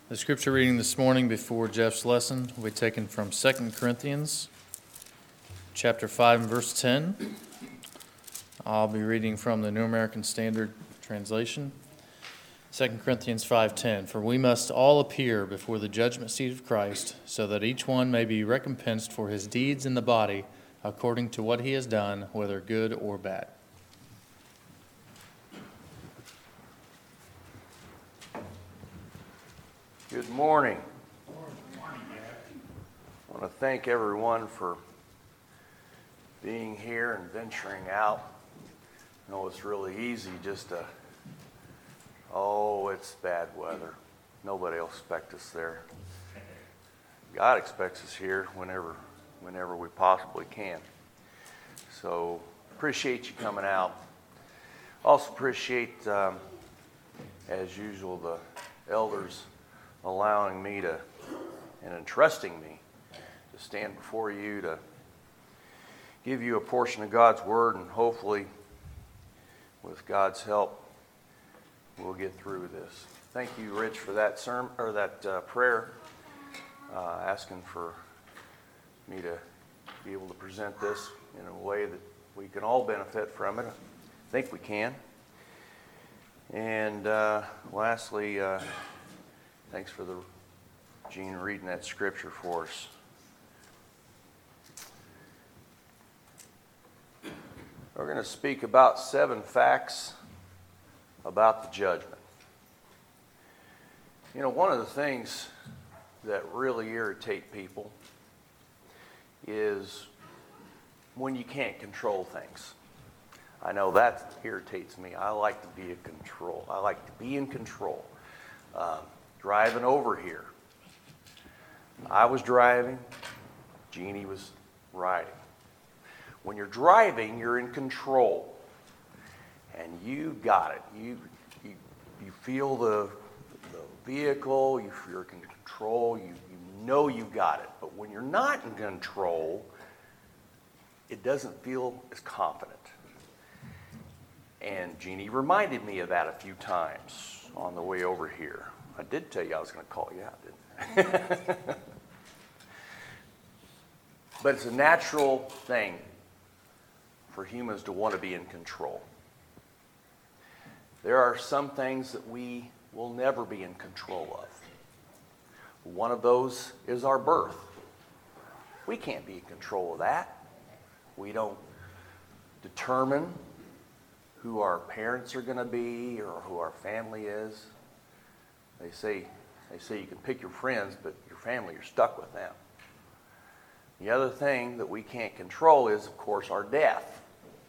The scripture reading this morning before Jeff's lesson will be taken from 2 Corinthians chapter 5 and verse 10. I'll be reading from the New American Standard Translation. 2 Corinthians 5:10. For we must all appear before the judgment seat of Christ, so that each one may be recompensed for his deeds in the body, according to what he has done, whether good or bad. Good morning. I want to thank everyone for being here and venturing out. I know it's really easy just to, it's bad weather. Nobody will expect us there. God expects us here whenever we possibly can. So appreciate you coming out. Also appreciate, as usual, the elders allowing me to and entrusting me to stand before you to give you a portion of God's Word, and hopefully with God's help we'll get through this. Thank you, Rich, for that sermon or that prayer, asking for me to be able to present this in a way that we can all benefit from it. I think we can. And lastly, thanks for Gene reading that scripture for us. We're going to speak about 7 facts about the judgment. You know, one of the things that really irritate people is when you can't control things. I know that irritates me. I like to be in control. Driving over here. I was driving, Jeannie was riding. When you're driving, you're in control. And you got it. You feel the vehicle, you're in control, you know you got it. But when you're not in control, it doesn't feel as confident. And Jeannie reminded me of that a few times on the way over here. I did tell you I was going to call you out, didn't I? But it's a natural thing for humans to want to be in control. There are some things that we will never be in control of. One of those is our birth. We can't be in control of that. We don't determine who our parents are going to be or who our family is. They say you can pick your friends, but your family, you're stuck with them. The other thing that we can't control is, of course, our death.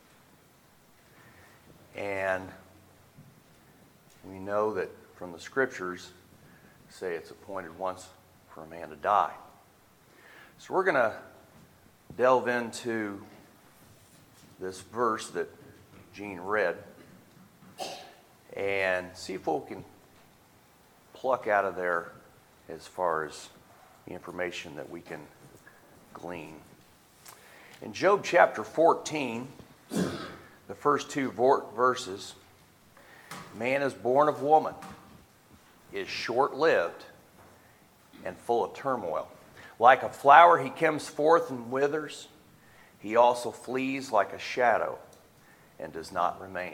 And we know that from the scriptures, say it's appointed once for a man to die. So we're going to delve into this verse that Gene read and see if we can pluck out of there as far as the information that we can glean. In Job chapter 14, the first 2 verses, man is born of woman, is short-lived and full of turmoil. Like a flower he comes forth and withers, he also flees like a shadow and does not remain.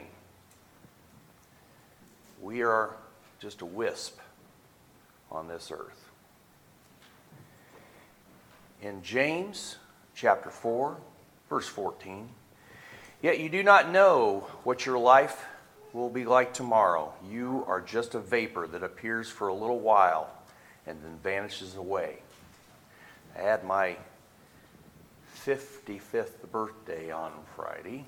We are just a wisp on this earth. In James chapter 4, verse 14, yet you do not know what your life will be like tomorrow. You are just a vapor that appears for a little while and then vanishes away. I had my 55th birthday on Friday,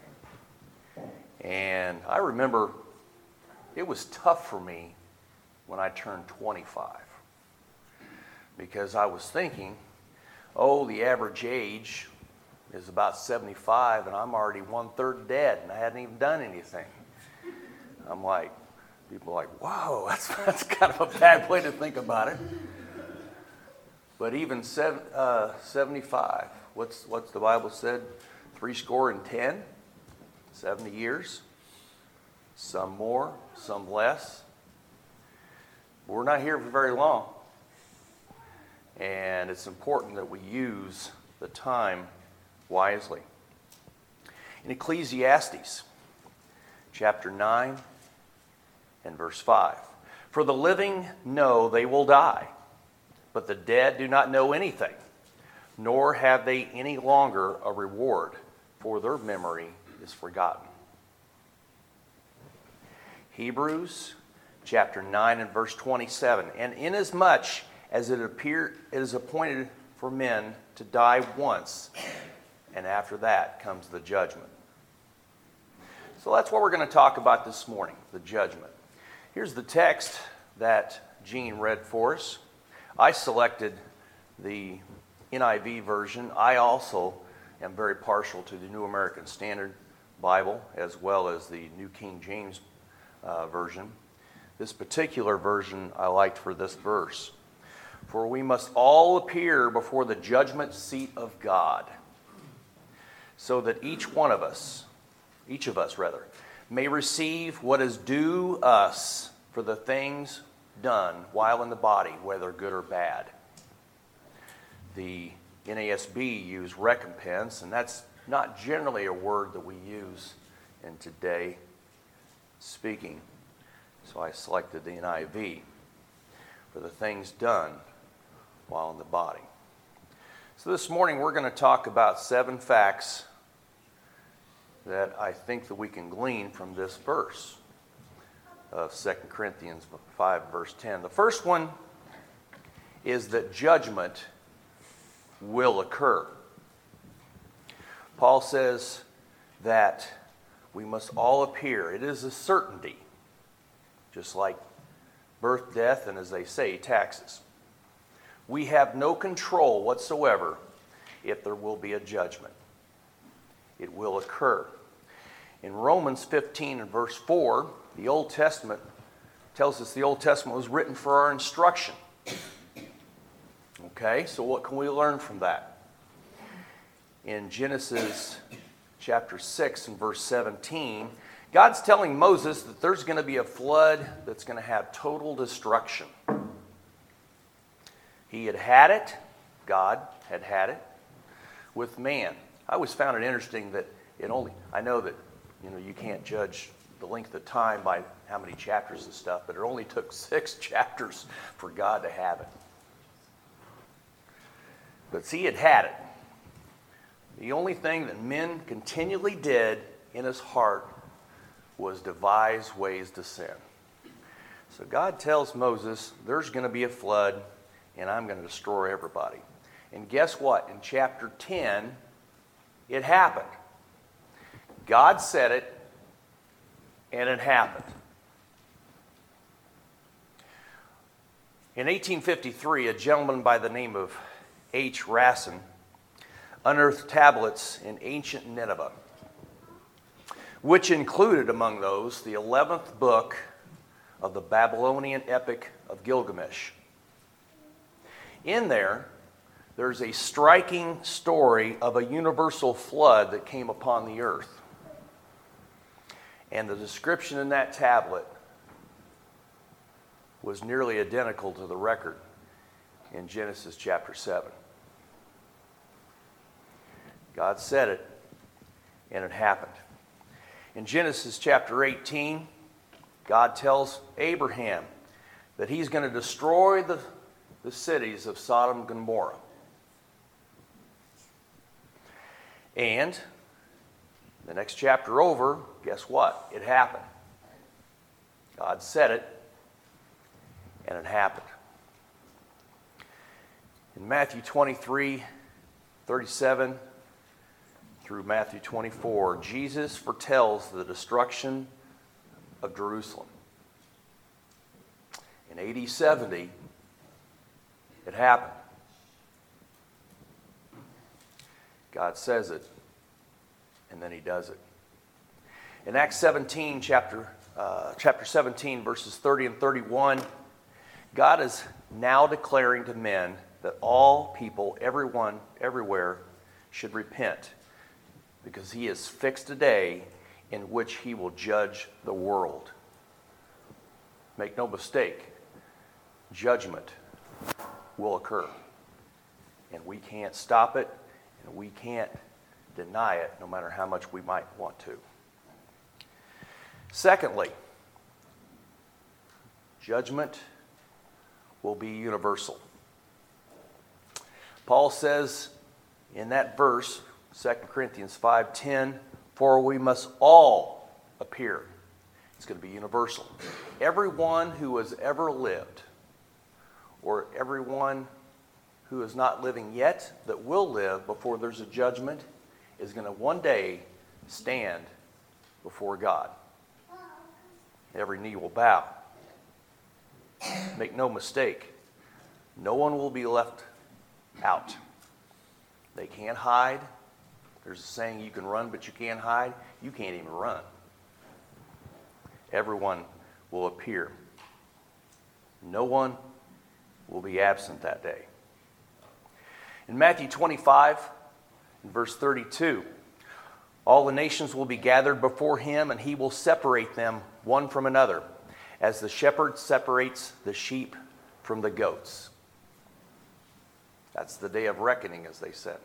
and I remember it was tough for me when I turned 25, because I was thinking, the average age is about 75, and I'm already 1/3 dead, and I hadn't even done anything. I'm like, people are like, whoa, that's kind of a bad way to think about it. But even 75, what's the Bible said? 70, 70 years, some more, some less. We're not here for very long. And it's important that we use the time wisely. In Ecclesiastes, chapter 9 and verse 5, "For the living know they will die, but the dead do not know anything, nor have they any longer a reward, for their memory is forgotten." Hebrews chapter 9 and verse 27, "And inasmuch as it is appointed for men to die once, and after that comes the judgment." So that's what we're going to talk about this morning, the judgment. Here's the text that Gene read for us. I selected the NIV version. I also am very partial to the New American Standard Bible as well as the New King James version. This particular version I liked for this verse. "For we must all appear before the judgment seat of God, so that each of us, may receive what is due us for the things done while in the body, whether good or bad." The NASB used recompense, and that's not generally a word that we use in today speaking. So I selected the NIV, "for the things done while in the body." So this morning we're going to talk about 7 facts that I think that we can glean from this verse of 2 Corinthians 5, verse 10. The first one is that judgment will occur. Paul says that we must all appear. It is a certainty, just like birth, death, and as they say, taxes. We have no control whatsoever if there will be a judgment. It will occur. In Romans 15 and verse 4, the Old Testament tells us the Old Testament was written for our instruction. Okay, so what can we learn from that? In Genesis chapter 6 and verse 17, God's telling Moses that there's going to be a flood that's going to have total destruction. He had it, God had it, with man. I always found it interesting that I know that you can't judge the length of time by how many chapters and stuff, but it only took 6 chapters for God to have it. But see, he had it. The only thing that men continually did in his heart was devise ways to sin. So God tells Moses, there's going to be a flood, and I'm going to destroy everybody. And guess what? In chapter 10, it happened. God said it, and it happened. In 1853, a gentleman by the name of H. Rassin unearthed tablets in ancient Nineveh, which included among those the 11th book of the Babylonian epic of Gilgamesh. In there's a striking story of a universal flood that came upon the earth. And the description in that tablet was nearly identical to the record in Genesis chapter 7. God said it, and it happened. In Genesis chapter 18, God tells Abraham that he's going to destroy the cities of Sodom and Gomorrah. And the next chapter over, guess what? It happened. God said it, and it happened. In Matthew 23:37 through Matthew 24, Jesus foretells the destruction of Jerusalem. In AD 70, it happened. God says it, and then he does it. In Acts 17, chapter 17, verses 30 and 31, God is now declaring to men that all people, everyone, everywhere, should repent, because he has fixed a day in which he will judge the world. Make no mistake, judgment will occur. And we can't stop it, and we can't deny it, no matter how much we might want to. Secondly, judgment will be universal. Paul says in that verse, 2 Corinthians 5:10, for we must all appear. It's going to be universal. Everyone who has ever lived, or everyone who is not living yet that will live before there's a judgment, is going to one day stand before God. Every knee will bow. Make no mistake, no one will be left out. They can't hide. There's a saying, you can run but you can't hide. You can't even run. Everyone will appear. No one will be absent that day. In Matthew 25, in verse 32, all the nations will be gathered before him, and he will separate them one from another, as the shepherd separates the sheep from the goats. That's the day of reckoning, as they said.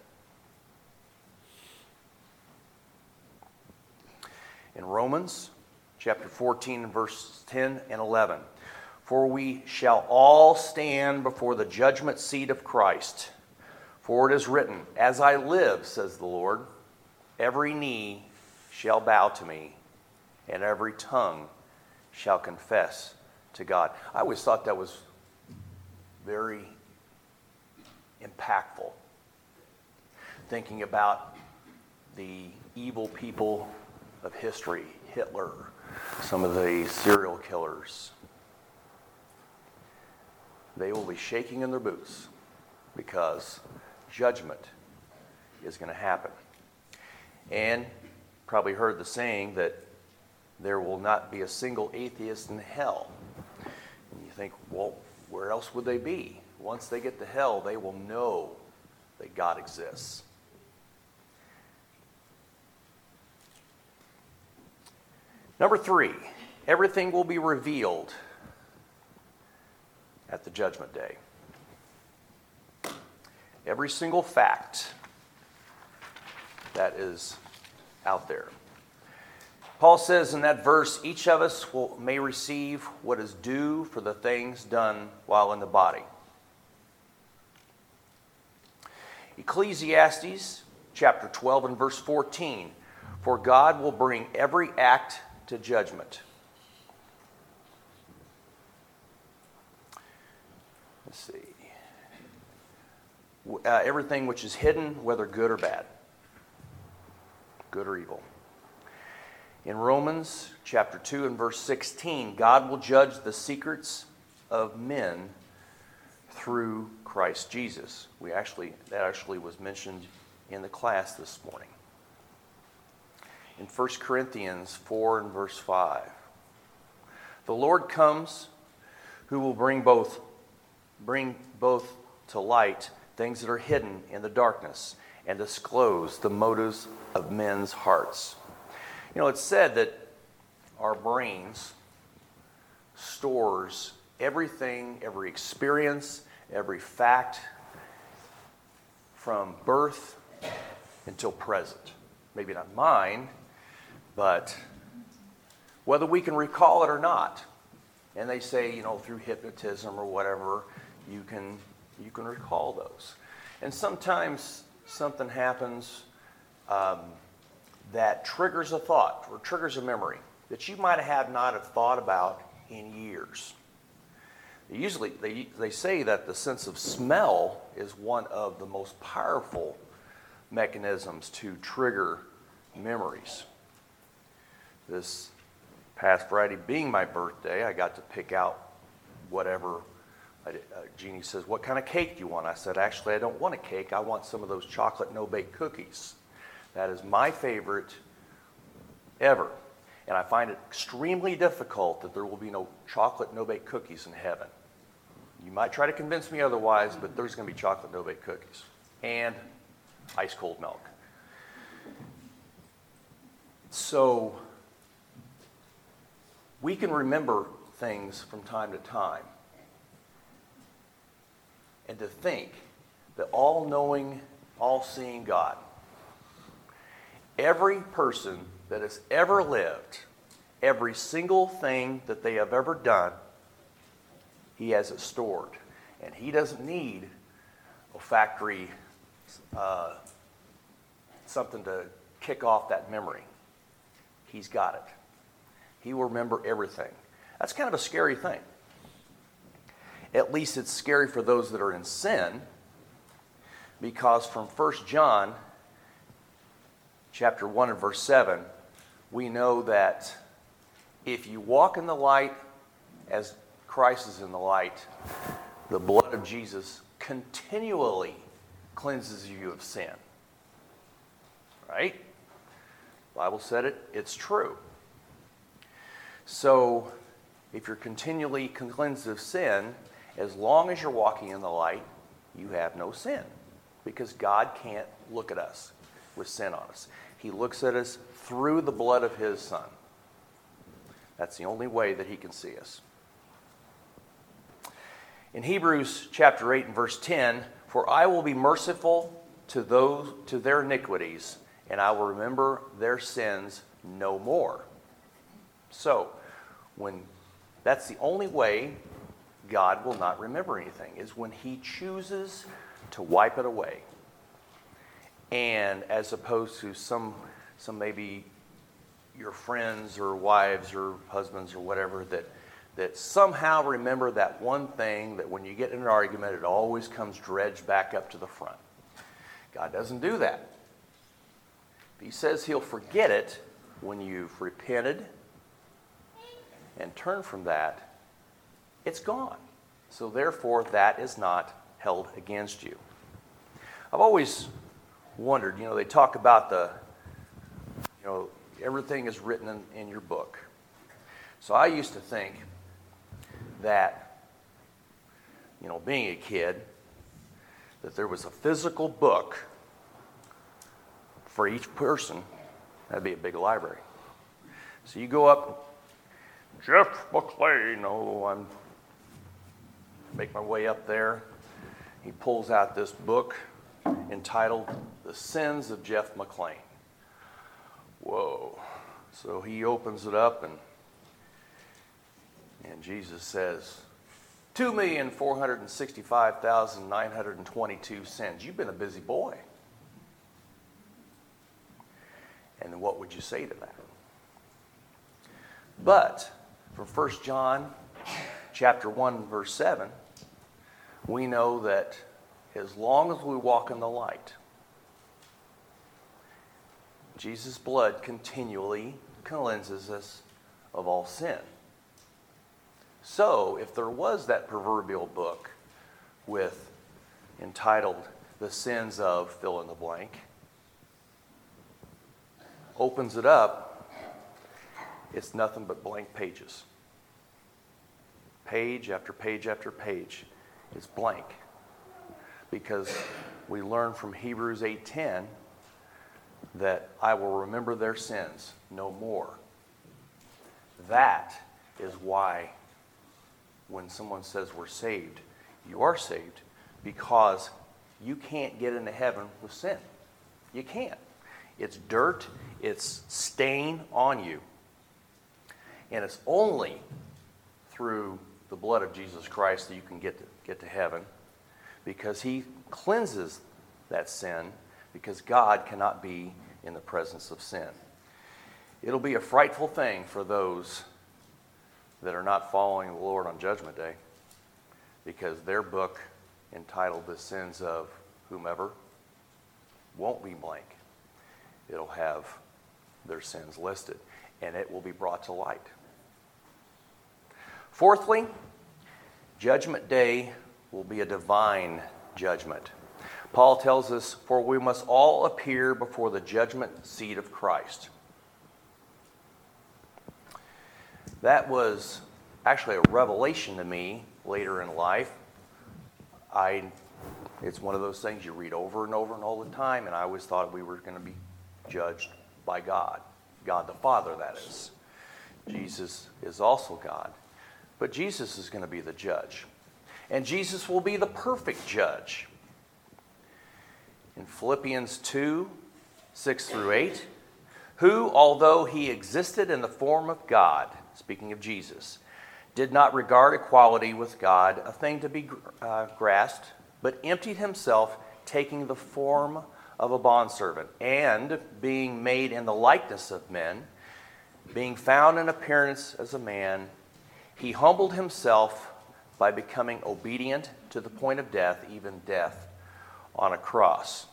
In Romans chapter 14, verse 10 and 11, for we shall all stand before the judgment seat of Christ. For it is written, as I live, says the Lord, every knee shall bow to me, and every tongue shall confess to God. I always thought that was very impactful. Thinking about the evil people of history, Hitler, some of the serial killers. They will be shaking in their boots because judgment is going to happen. And probably heard the saying that there will not be a single atheist in hell. And you think, well, where else would they be? Once they get to hell, they will know that God exists. Number 3, everything will be revealed at the judgment day. Every single fact that is out there. Paul says in that verse, each of us may receive what is due for the things done while in the body. Ecclesiastes chapter 12 and verse 14, for God will bring every act to judgment. Let's see. Everything which is hidden, whether good or bad. Good or evil. In Romans chapter 2 and verse 16, God will judge the secrets of men through Christ Jesus. That actually was mentioned in the class this morning. In 1 Corinthians 4 and verse 5, the Lord comes who will bring both to light things that are hidden in the darkness and disclose the motives of men's hearts. You know, it's said that our brains stores everything, every experience, every fact from birth until present. Maybe not mine, but whether we can recall it or not. And they say, through hypnotism or whatever, you can recall those. And sometimes something happens that triggers a thought or triggers a memory that you might not have thought about in years. Usually, they say that the sense of smell is one of the most powerful mechanisms to trigger memories. This past Friday being my birthday, I got to pick out whatever. Jeannie says, what kind of cake do you want? I said, actually, I don't want a cake. I want some of those chocolate no-bake cookies. That is my favorite ever. And I find it extremely difficult that there will be no chocolate no-bake cookies in heaven. You might try to convince me otherwise, but there's going to be chocolate no-bake cookies and ice cold milk. So we can remember things from time to time. And to think that all-knowing, all-seeing God, every person that has ever lived, every single thing that they have ever done, he has it stored. And he doesn't need a factory, something to kick off that memory. He's got it. He will remember everything. That's kind of a scary thing. At least it's scary for those that are in sin, because from 1 John chapter 1 and verse 7, we know that if you walk in the light as Christ is in the light, the blood of Jesus continually cleanses you of sin. Right? The Bible said it, it's true. So, if you're continually cleansed of sin, as long as you're walking in the light, you have no sin. Because God can't look at us with sin on us. He looks at us through the blood of His Son. That's the only way that He can see us. In Hebrews chapter 8 and verse 10, "For I will be merciful to their iniquities, and I will remember their sins no more." So, that's the only way God will not remember anything, is when He chooses to wipe it away. And as opposed to some maybe your friends or wives or husbands or whatever that somehow remember that one thing that when you get in an argument, it always comes dredged back up to the front. God doesn't do that. He says He'll forget it when you've repented and turned from that. It's gone. So therefore, that is not held against you. I've always wondered, they talk about everything is written in your book. So I used to think that, being a kid, that there was a physical book for each person. That'd be a big library. So you go up, Jeff McLean, I'm make my way up there. He pulls out this book entitled The Sins of Jeff McLean. Whoa. So he opens it up and Jesus says, 2,465,922 sins. You've been a busy boy. And what would you say to that? But from 1 John chapter 1 verse 7, we know that as long as we walk in the light, Jesus' blood continually cleanses us of all sin. So, if there was that proverbial book entitled The Sins of fill in the blank, opens it up, it's nothing but blank pages. Page after page after page. It's blank. Because we learn from Hebrews 8:10 that I will remember their sins no more. That is why when someone says we're saved, you are saved because you can't get into heaven with sin. You can't. It's dirt, it's stain on you. And it's only through the blood of Jesus Christ that you can get to heaven, because He cleanses that sin, because God cannot be in the presence of sin. It'll be a frightful thing for those that are not following the Lord on Judgment Day, because their book entitled The Sins of whomever won't be blank. It'll have their sins listed, and it will be brought to light. Fourthly, Judgment Day will be a divine judgment. Paul tells us, "For we must all appear before the judgment seat of Christ." That was actually a revelation to me later in life. It's one of those things you read over and over and all the time, and I always thought we were going to be judged by God. God the Father, that is. Jesus is also God. But Jesus is going to be the judge. And Jesus will be the perfect judge. In Philippians 2, 6 through 8, who, although he existed in the form of God, speaking of Jesus, did not regard equality with God a thing to be grasped, but emptied himself, taking the form of a bondservant, and being made in the likeness of men, being found in appearance as a man, he humbled himself by becoming obedient to the point of death, even death on a cross.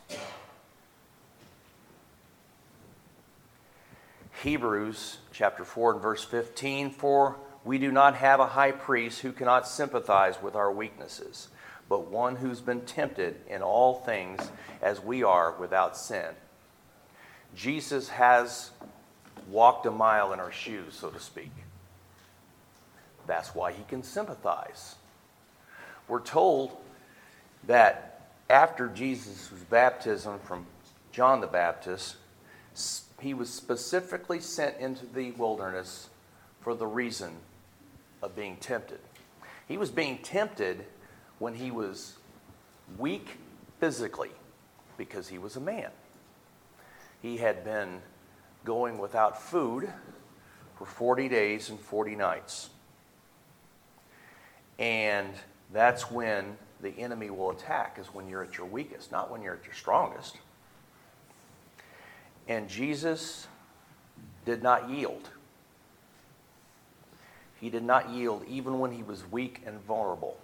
Hebrews chapter 4 and verse 15, for we do not have a high priest who cannot sympathize with our weaknesses, but one who's been tempted in all things as we are without sin. Jesus has walked a mile in our shoes, so to speak. That's why he can sympathize. We're told that after Jesus' baptism from John the Baptist, he was specifically sent into the wilderness for the reason of being tempted. He was being tempted when he was weak physically because he was a man. He had been going without food for 40 days and 40 nights. And that's when the enemy will attack, is when you're at your weakest, not when you're at your strongest. And Jesus did not yield. He did not yield even when he was weak and vulnerable.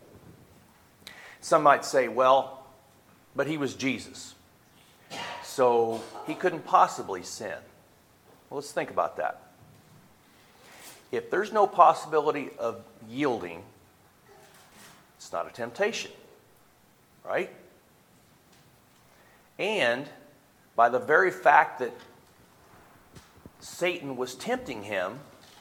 Some might say, well, but he was Jesus, so he couldn't possibly sin. Well, let's think about that. If there's no possibility of yielding, it's not a temptation, right? And by the very fact that Satan was tempting him,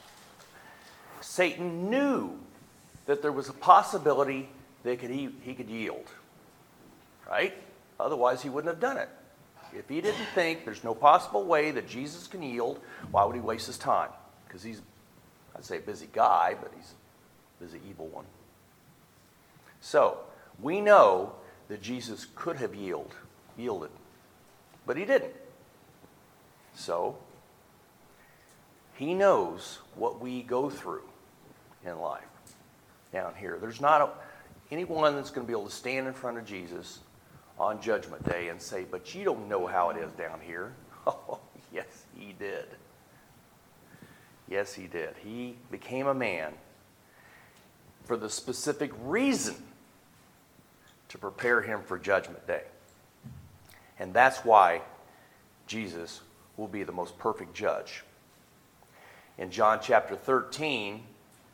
Satan knew that there was a possibility that he could yield, right? Otherwise, he wouldn't have done it. If he didn't think there's no possible way that Jesus can yield, why would he waste his time? Because he's, I'd say, a busy guy, but he's a busy evil one. So, we know that Jesus could have yielded, but he didn't. So, he knows what we go through in life down here. There's not anyone that's going to be able to stand in front of Jesus on Judgment Day and say, but you don't know how it is down here. Oh, yes, he did. Yes, he did. He became a man for the specific reason to prepare him for Judgment Day. And that's why Jesus will be the most perfect judge. In John chapter 13,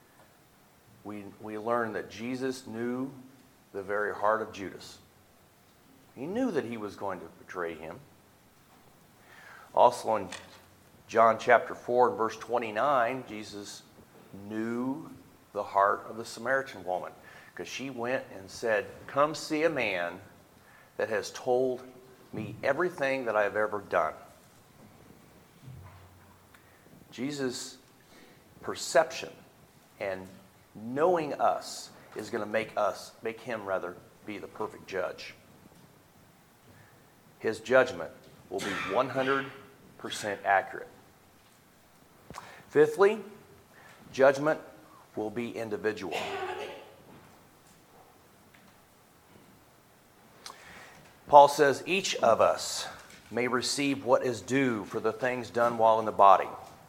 we learn that Jesus knew the very heart of Judas. He knew that he was going to betray him. Also in John chapter 4 and verse 29, Jesus knew the heart of the Samaritan woman, because she went and said, come see a man that has told me everything that I have ever done. Jesus' perception and knowing us is going to make him be the perfect judge. His judgment will be 100% accurate. Fifthly, judgment will be individual. Paul says each of us may receive what is due for the things done while in the body.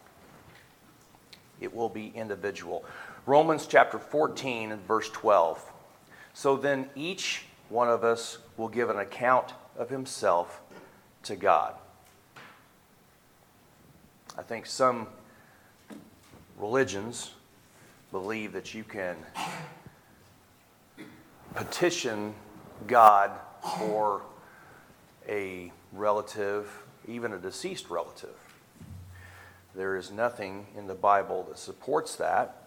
It will be individual. Romans chapter 14 and verse 12. So then each one of us will give an account of himself to God. I think some religions believe that you can petition God for a relative, even a deceased relative. There is nothing in the Bible that supports that.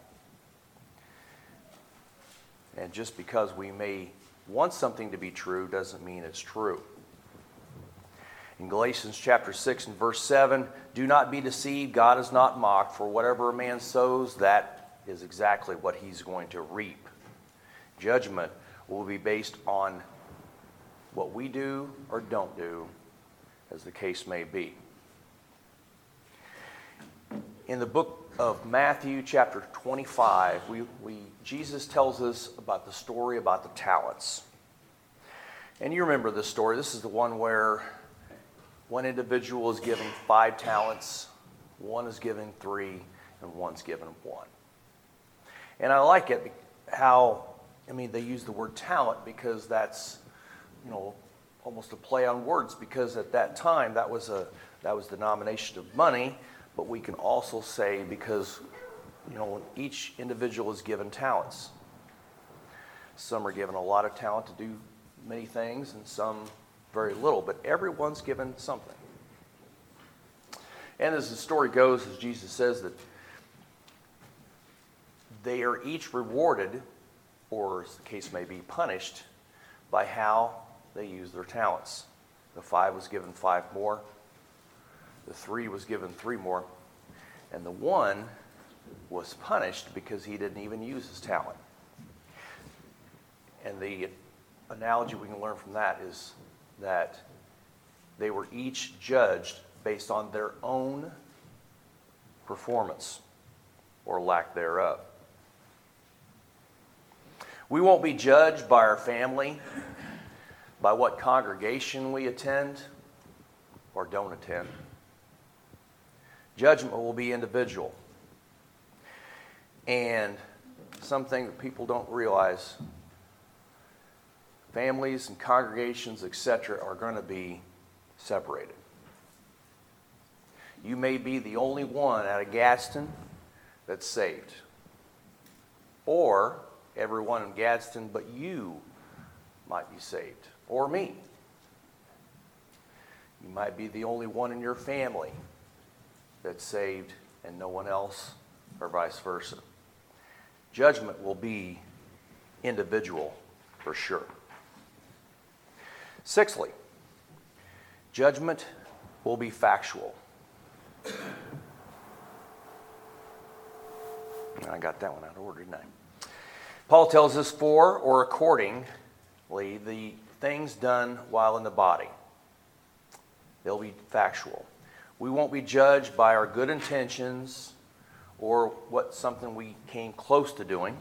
And just because we may want something to be true doesn't mean it's true. In Galatians chapter 6 and verse 7, do not be deceived, God is not mocked, for whatever a man sows, that is exactly what he's going to reap. Judgment will be based on what we do or don't do, as the case may be. In the book of Matthew, chapter 25, Jesus tells us about the story about the talents. And you remember this story. This is the one where one individual is given 5 talents, one is given 3, and one's given 1. And I like it they use the word talent because that's, almost a play on words, because at that time that was the denomination of money, but we can also say because, each individual is given talents. Some are given a lot of talent to do many things and some very little, but everyone's given something. And as the story goes, as Jesus says, that they are each rewarded, or as the case may be, punished by how they use their talents. The 5 was given 5 more, the 3 was given 3 more, and the 1 was punished because he didn't even use his talent. And the analogy we can learn from that is that they were each judged based on their own performance or lack thereof. We won't be judged by our family, by what congregation we attend or don't attend. Judgment will be individual. And something that people don't realize, families and congregations, etc., are going to be separated. You may be the only one out of Gadsden that's saved. Or everyone in Gadsden but you might be saved. Or me. You might be the only one in your family that's saved and no one else, or vice versa. Judgment will be individual for sure. Sixthly, judgment will be factual. I got that one out of order, didn't I? Paul tells us for or accordingly the things done while in the body. They'll be factual. We won't be judged by our good intentions or what something we came close to doing.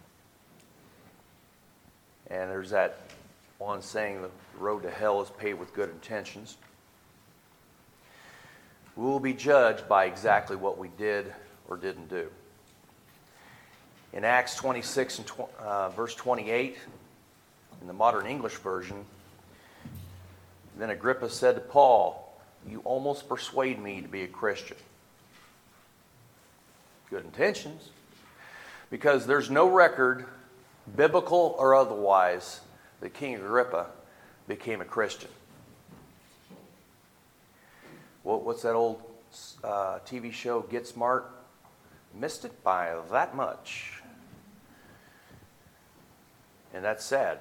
And there's that one saying, the road to hell is paved with good intentions. We will be judged by exactly what we did or didn't do. In Acts 26 and verse 28, in the Modern English Version, then Agrippa said to Paul, "You almost persuade me to be a Christian." Good intentions. Because there's no record, biblical or otherwise, that King Agrippa became a Christian. What's that old TV show, Get Smart? Missed it by that much. And that's sad.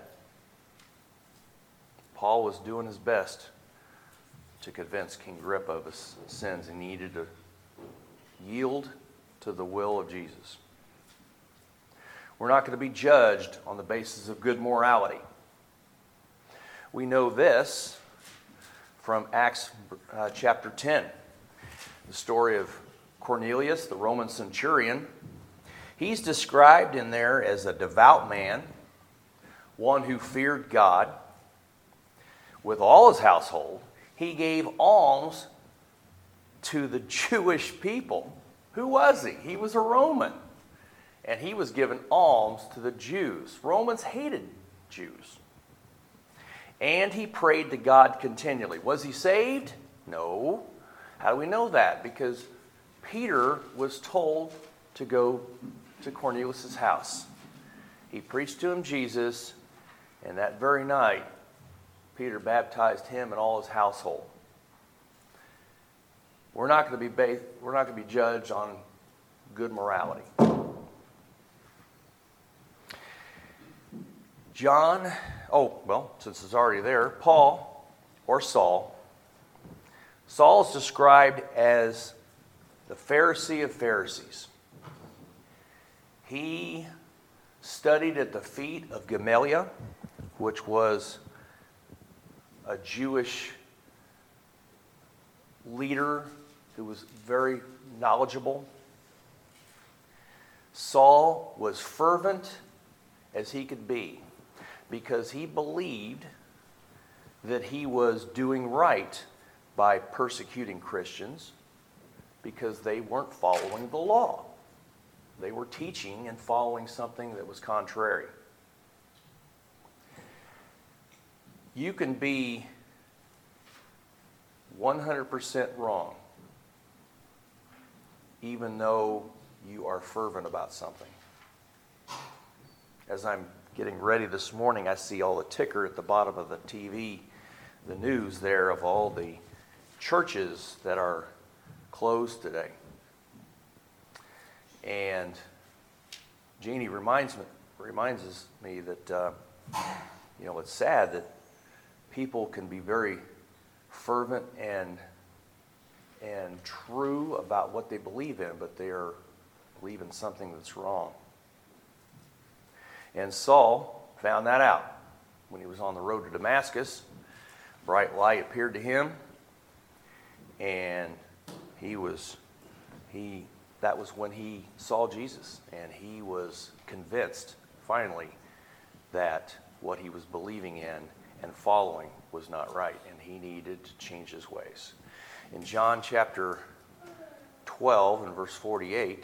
Paul was doing his best to convince King Agrippa of his sins, and he needed to yield to the will of Jesus. We're not going to be judged on the basis of good morality. We know this from Acts chapter 10, the story of Cornelius, the Roman centurion. He's described in there as a devout man, one who feared God. With all his household, he gave alms to the Jewish people. Who was he? He was a Roman. And he was giving alms to the Jews. Romans hated Jews. And he prayed to God continually. Was he saved? No. How do we know that? Because Peter was told to go to Cornelius' house. He preached to him Jesus, and that very night, Peter baptized him and all his household. We're not going to be judged on good morality. Since it's already there, Paul, or Saul. Saul is described as the Pharisee of Pharisees. He studied at the feet of Gamaliel, which was a Jewish leader who was very knowledgeable. Saul was fervent as he could be because he believed that he was doing right by persecuting Christians because they weren't following the law. They were teaching and following something that was contrary. You can be 100% wrong even though you are fervent about something. As I'm getting ready this morning, I see all the ticker at the bottom of the TV, the news there of all the churches that are closed today. And Jeannie reminds me that, it's sad that people can be very fervent and true about what they believe in, but they are believing something that's wrong. And Saul found that out when he was on the road to Damascus. Bright light appeared to him, and that was when he saw Jesus, and he was convinced finally that what he was believing in and following was not right, and he needed to change his ways. In John chapter 12 and verse 48,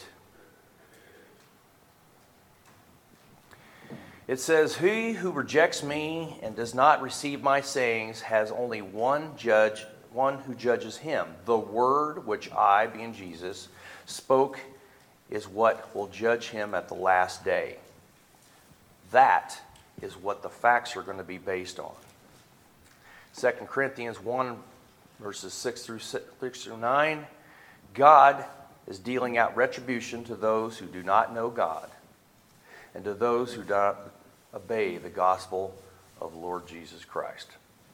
it says, "He who rejects me and does not receive my sayings has only one judge, one who judges him. The word which I, being Jesus, spoke is what will judge him at the last day." That is what the facts are going to be based on. 2 Corinthians 1, verses 6 through 9, God is dealing out retribution to those who do not know God and to those who do not obey the gospel of the Lord Jesus Christ.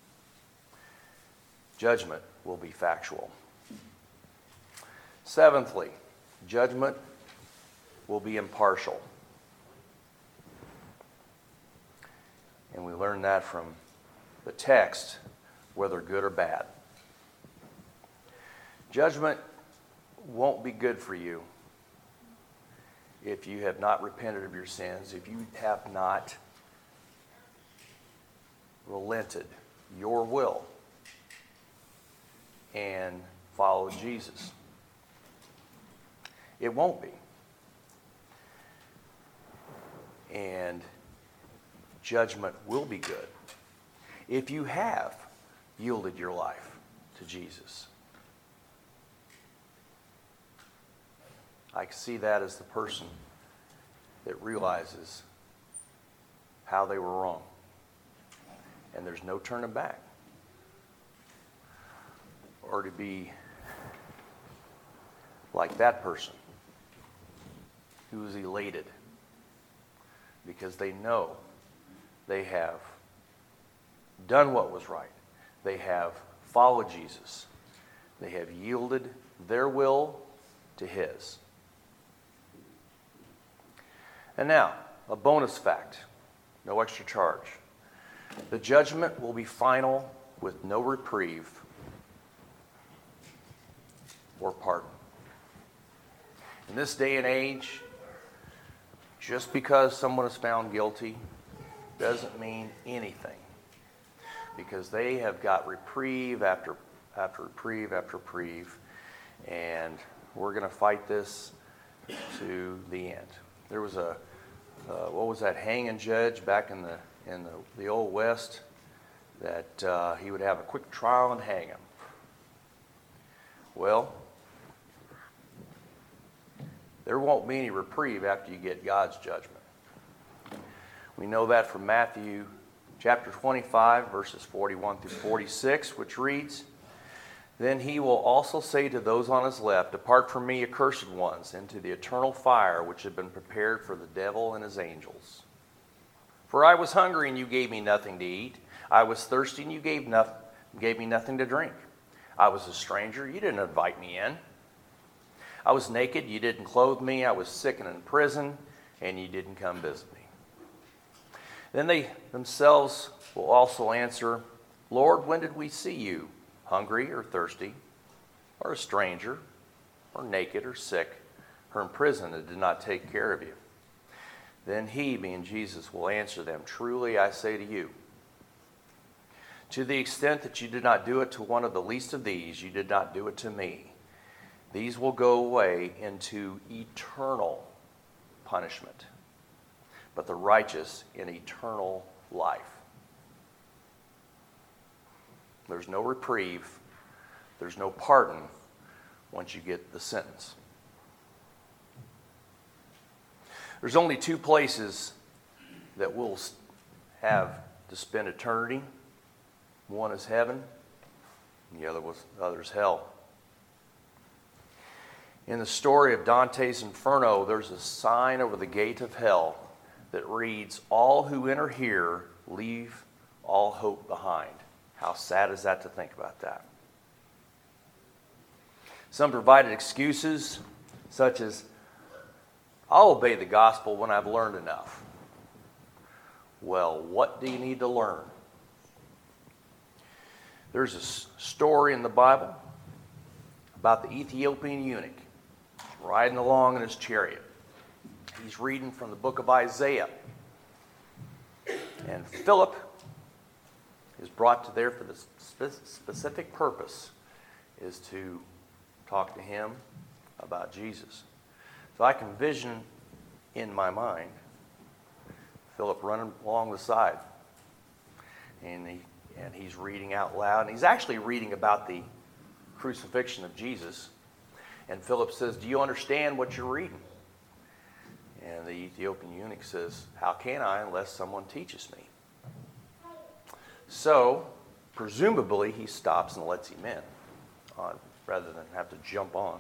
Judgment will be factual. Seventhly, judgment will be impartial. And we learn that from the text, whether good or bad. Judgment won't be good for you if you have not repented of your sins, if you have not relented your will and followed Jesus. It won't be. And judgment will be good if you have yielded your life to Jesus. I see that as the person that realizes how they were wrong. And there's no turning back. Or to be like that person who is elated because they know they have done what was right. They have followed Jesus. They have yielded their will to his. And now, a bonus fact, no extra charge. The judgment will be final with no reprieve or pardon. In this day and age, just because someone is found guilty doesn't mean anything, because they have got reprieve after reprieve after reprieve, and we're going to fight this to the end. There was a hanging judge back in the old West that he would have a quick trial and hang him. Well, there won't be any reprieve after you get God's judgment. We know that from Matthew chapter 25, verses 41 through 46, which reads, "Then he will also say to those on his left, 'Depart from me, accursed ones, into the eternal fire which has been prepared for the devil and his angels. For I was hungry, and you gave me nothing to eat. I was thirsty, and you gave me nothing to drink. I was a stranger, you didn't invite me in. I was naked, you didn't clothe me. I was sick and in prison, and you didn't come visit me.'" Then they themselves will also answer, Lord, when did we see you, hungry or thirsty, or a stranger, or naked or sick, or in prison and did not take care of you? Then he, being Jesus, will answer them, truly I say to you, to the extent that you did not do it to one of the least of these, you did not do it to me. These will go away into eternal punishment, but the righteous in eternal life. There's no reprieve. There's no pardon once you get the sentence. There's only two places that we'll have to spend eternity. One is heaven, and the other is hell. In the story of Dante's Inferno, there's a sign over the gate of hell that reads, all who enter here leave all hope behind. How sad is that to think about that? Some provided excuses such as, I'll obey the gospel when I've learned enough. Well, what do you need to learn? There's a story in the Bible about the Ethiopian eunuch riding along in his chariot. He's reading from the book of Isaiah. And Philip is brought to there for the specific purpose is to talk to him about Jesus. So I can vision in my mind Philip running along the side. And he's reading out loud. And he's actually reading about the crucifixion of Jesus. And Philip says, do you understand what you're reading? And the Ethiopian eunuch says, how can I unless someone teaches me? So, presumably, he stops and lets him in rather than have to jump on.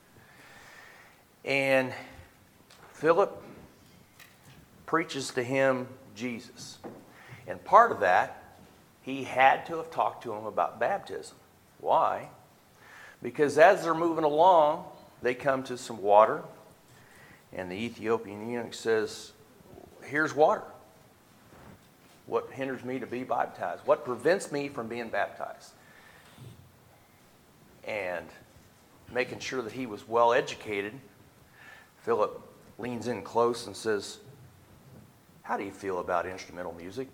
And Philip preaches to him Jesus. And part of that, he had to have talked to him about baptism. Why? Because as they're moving along, they come to some water. And the Ethiopian eunuch says, here's water. What hinders me to be baptized? What prevents me from being baptized? And making sure that he was well educated, Philip leans in close and says, how do you feel about instrumental music?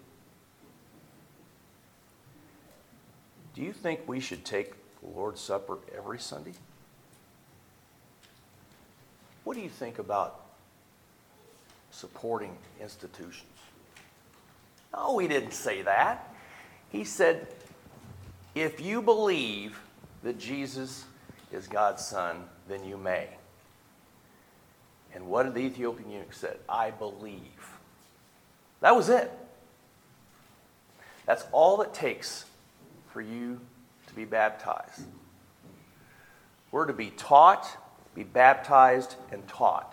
Do you think we should take the Lord's Supper every Sunday? What do you think about supporting institutions? No, he didn't say that. He said, if you believe that Jesus is God's Son, then you may. And what did the Ethiopian eunuch say? I believe. That was it. That's all it takes for you to be baptized. We're to be taught, be baptized, and taught.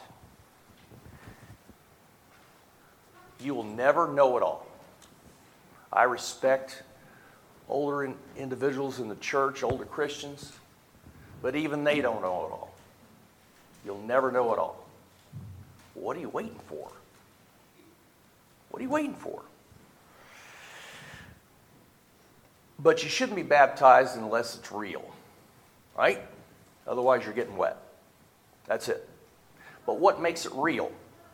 You will never know it all. I respect older individuals in the church, older Christians, but even they don't know it all. You'll never know it all. What are you waiting for? What are you waiting for? But you shouldn't be baptized unless it's real, right? Otherwise, you're getting wet. That's it. But what makes it real?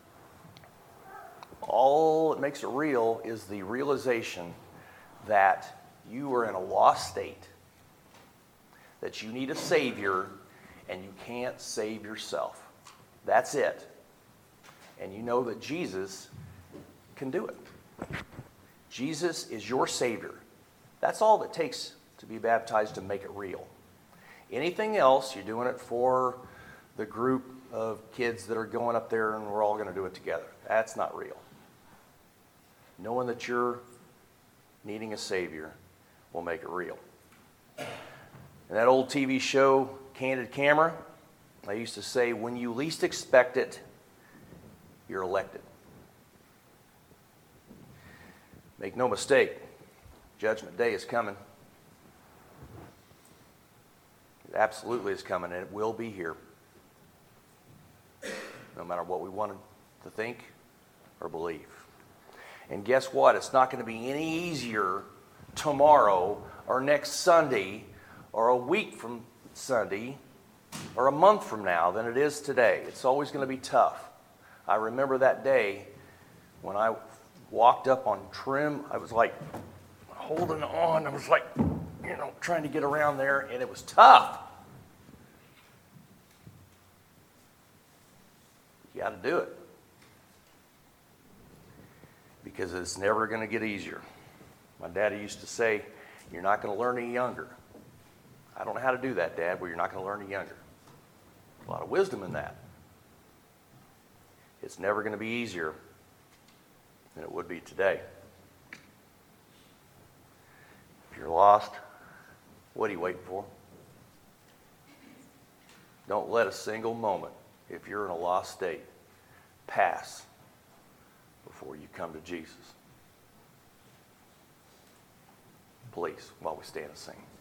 All that makes it real is the realization that you are in a lost state, that you need a Savior, and you can't save yourself. That's it. And you know that Jesus can do it. Jesus is your Savior. That's all it takes to be baptized to make it real. Anything else, you're doing it for the group of kids that are going up there and we're all going to do it together. That's not real. Knowing that you're needing a Savior will make it real. In that old TV show, Candid Camera, I used to say, when you least expect it, you're elected. Make no mistake, Judgment Day is coming. It absolutely is coming, and it will be here. No matter what we wanted to think or believe. And guess what? It's not going to be any easier tomorrow or next Sunday or a week from Sunday or a month from now than it is today. It's always going to be tough. I remember that day when I walked up on trim. I was like holding on. I was like, trying to get around there, and it was tough. You got to do it. Because it's never going to get easier. My daddy used to say, you're not going to learn any younger. I don't know how to do that, Dad, but you're not going to learn any younger. A lot of wisdom in that. It's never going to be easier than it would be today. If you're lost, what are you waiting for? Don't let a single moment, if you're in a lost state, pass before you come to Jesus. Please, while we stand and sing.